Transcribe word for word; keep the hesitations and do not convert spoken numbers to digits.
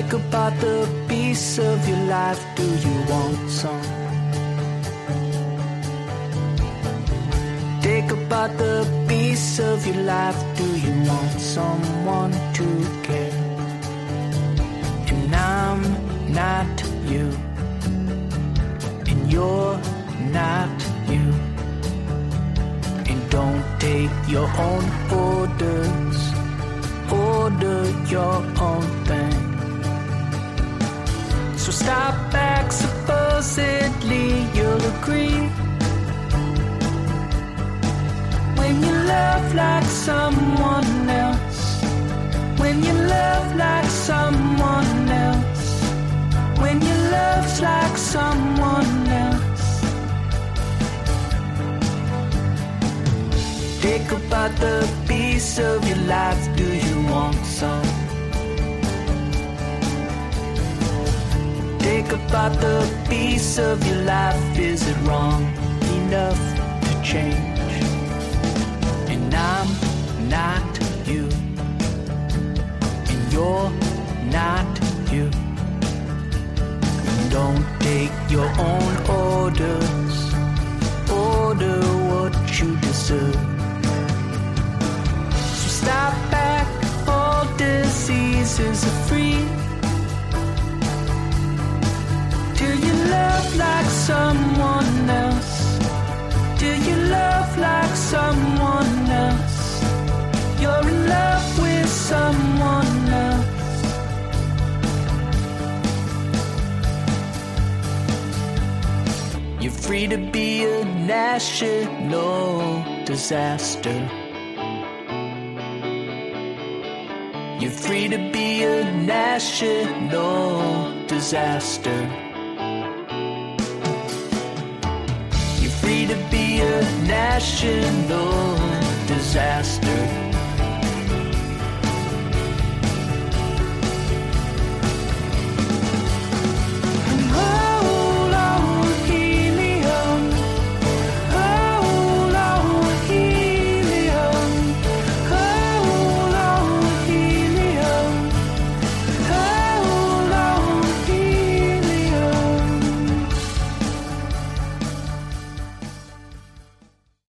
Take apart the piece of your life. Do you want some? Take apart the piece of your life. Do you want someone to care? And I'm not you, and you're not you. And don't take your own orders. Order your own thing. So stop back, supposedly you'll agree. When you love like someone else, when you love like someone else, when you love like someone else. Take apart the piece of your life. Do you want some? Take apart the piece of your life. Is it wrong enough to change? And I'm not you, and you're not you. Don't take your own orders. Order what you deserve. So stop back, all diseases are free. Do you love like someone else? Do you love like someone else? You're in love with someone else. You're free to be a national disaster. You're free to be a national disaster. Free to be a national disaster.